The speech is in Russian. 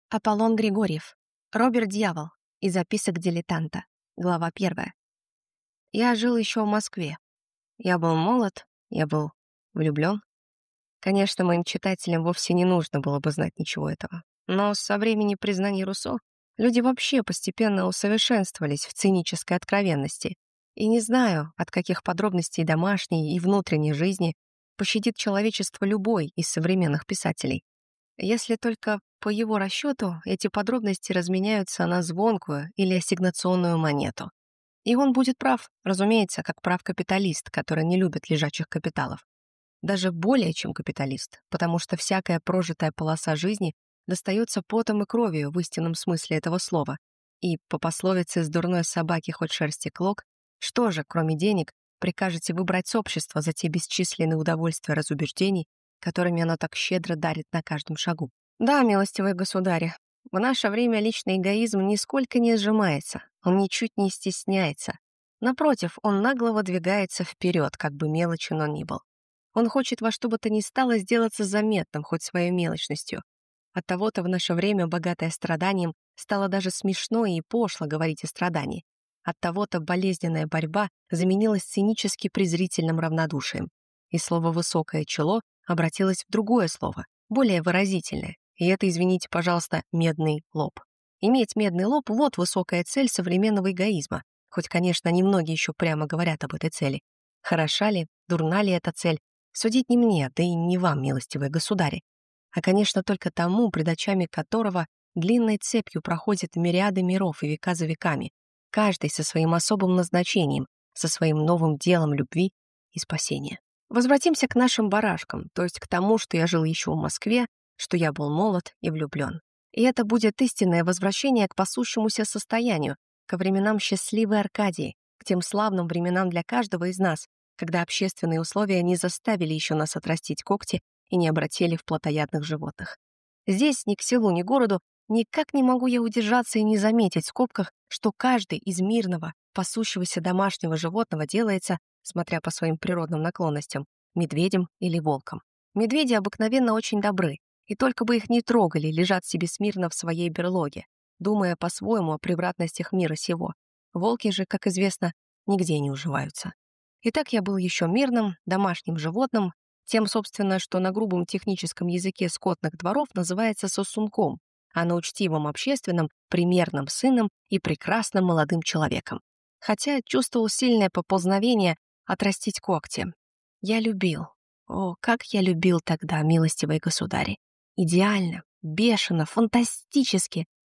Аполлон Григорьев. Роберт Дьявол. Из записок дилетанта. Глава 1. Я жил еще в Москве. Я был молод, я был влюблен. Конечно, моим читателям вовсе не нужно было бы знать ничего этого. Но со времени признания Руссо люди вообще постепенно усовершенствовались в цинической откровенности. И не знаю, от каких подробностей домашней и внутренней жизни пощадит человечество любой из современных писателей. Если только по его расчету эти подробности разменяются на звонкую или ассигнационную монету. И он будет прав, разумеется, как прав капиталист, который не любит лежачих капиталов. Даже более чем капиталист, потому что всякая прожитая полоса жизни достается потом и кровью в истинном смысле этого слова. И по пословице «с дурной собаки хоть шерсти клок», что же, кроме денег, прикажете выбрать с общества за те бесчисленные удовольствия разубеждений, которыми оно так щедро дарит на каждом шагу? Да, милостивые государи, в наше время личный эгоизм нисколько не сжимается, он ничуть не стесняется. Напротив, он нагло выдвигается вперед, как бы мелочен он ни был. Он хочет во что бы то ни стало сделаться заметным, хоть своей мелочностью. Оттого-то в наше время, богатое страданием, стало даже смешно и пошло говорить о страдании. Оттого-то болезненная борьба заменилась цинически презрительным равнодушием. И слово «высокое чело» обратилось в другое слово, более выразительное. И это, извините, пожалуйста, медный лоб. Иметь медный лоб — вот высокая цель современного эгоизма. Хоть, конечно, немногие еще прямо говорят об этой цели. Хороша ли, дурна ли эта цель? Судить не мне, да и не вам, милостивые государи. А, конечно, только тому, пред очами которого длинной цепью проходят мириады миров и века за веками, каждый со своим особым назначением, со своим новым делом любви и спасения. Возвратимся к нашим барашкам, то есть к тому, что я жил еще в Москве, что я был молод и влюблен. И это будет истинное возвращение к пасущемуся состоянию, ко временам счастливой Аркадии, к тем славным временам для каждого из нас, когда общественные условия не заставили еще нас отрастить когти и не обратили в плотоядных животных. Здесь, ни к селу, ни к городу, никак не могу я удержаться и не заметить в скобках, что каждый из мирного, пасущегося домашнего животного делается, смотря по своим природным наклонностям, медведем или волком. Медведи обыкновенно очень добры, и только бы их не трогали, лежат себе смирно в своей берлоге, думая по-своему о превратностях мира сего. Волки же, как известно, нигде не уживаются. Итак, я был еще мирным, домашним животным, тем, собственно, что на грубом техническом языке скотных дворов называется сосунком, а на учтивом общественном — примерным сыном и прекрасным молодым человеком. Хотя чувствовал сильное поползновение отрастить когти. Я любил. О, как я любил тогда, милостивые государи! Идеально, бешено, фантастически,